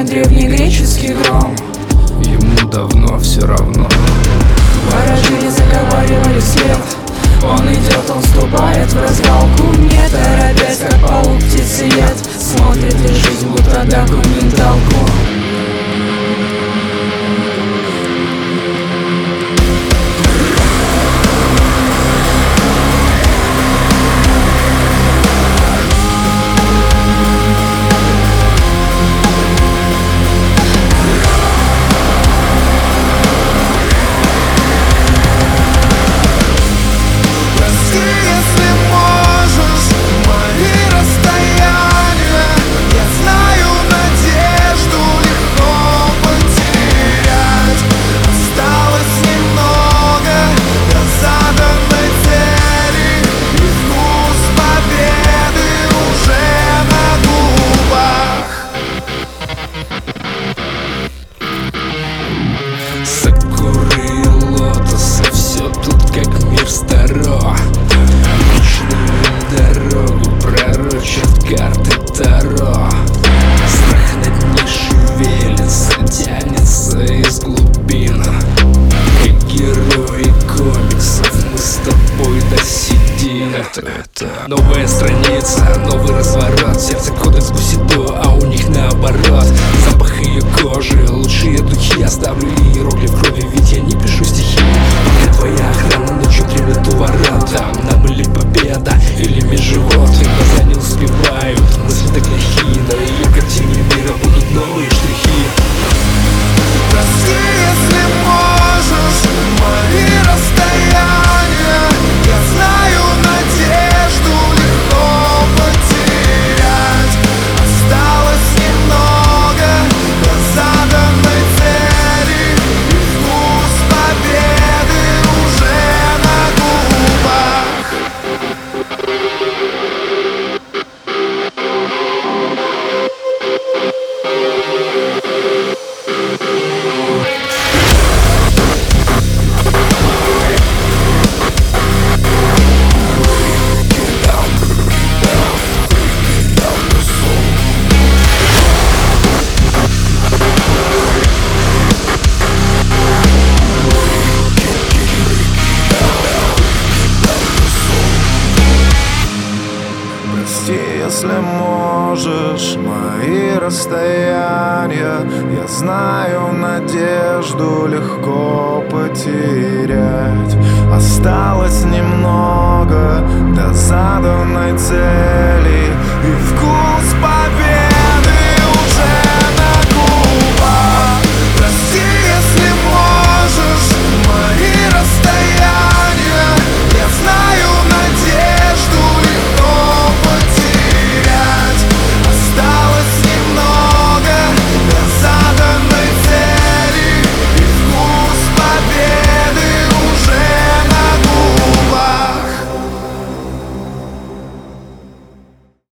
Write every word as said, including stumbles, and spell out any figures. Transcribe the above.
древнегреческий гром. Ему давно все равно. Ворожили, заговаривали след. Он идет, он вступает в развалку, не торопясь, как паук птицеед. Смотрит ли жизнь будто документалку. Сакуры и лотосы, все тут как мир старо. Вечную дорогу пророчат карты Таро. Страх над ней шевелится, тянется из глубин. Как герои комиксов мы с тобой досидим. Это, это новая страница, новый разворот. Сердце кодекс Бусидо, а у них наоборот. Запах ее кожи, лучшие духи. Оставлю иероглиф в крови, ведь я не пишу стихи. Пока твоя охрана ночью требует у ворот. Там нам или победа, или межживот. Глаза не успевают, мысли так легки. На ее картине мира будут новые штрихи. Прости, если можешь, мои расстояния. Я знаю, надежду легко потерять. Осталось немного до заданной цели, и вкус победы уже на губах. Прости, если можешь, мои расстояния. Я знаю, надежду легко потерять. Осталось немного до заданной цели, и вкус по